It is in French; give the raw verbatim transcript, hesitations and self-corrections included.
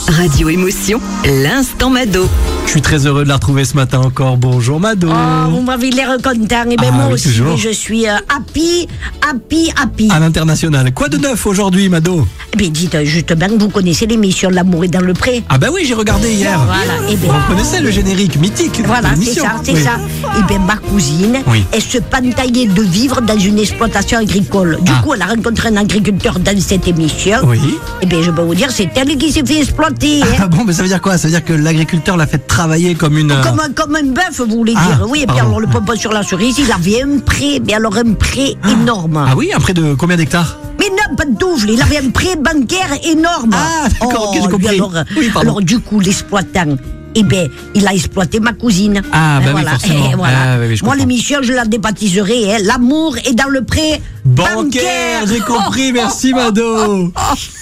Radio Émotion, l'instant Mado. Je suis très heureux de la retrouver ce matin encore. Bonjour Mado. Oh, vous m'avez l'air content. Et bien Ah, moi oui, aussi, toujours. je suis euh, happy, happy, happy. À l'international. Quoi de neuf aujourd'hui, Mado? Eh bien, dites justement, vous connaissez l'émission L'amour est dans le pré. Ah bah oui, j'ai regardé hier. Voilà, et bien. Vous reconnaissez le générique mythique de Voilà, c'est l'émission. ça, c'est Oui. ça. Et bien, ma cousine, Oui. elle se pentaillait de vivre dans une exploitation agricole. Du Ah. coup, elle a rencontré un agriculteur dans cette émission. Oui. Et bien, je peux vous dire, c'est elle qui s'est fait exploiter. hein. Ah bon, mais ça veut dire quoi? Ça veut dire que l'agriculteur l'a fait travailler comme une... euh, Comme un, comme un bœuf, vous voulez Ah, dire. Oui, et puis pardon. alors le pompon sur la cerise, il avait un pré, mais alors un pré énorme. Ah oui, un près de combien d'hectares? Mais non, pas de double, il avait un prêt bancaire énorme. Ah, d'accord, ok, j'ai lui, compris. Alors, Oui, pardon. alors, du coup, l'exploitant, eh ben, il a exploité ma cousine. Ah, bah Et oui, voilà, forcément. et voilà. Ah, oui, oui, je Moi, comprends. l'émission, je la débaptiserai, hein, L'amour est dans le prêt Bancaire, j'ai compris, merci Mado.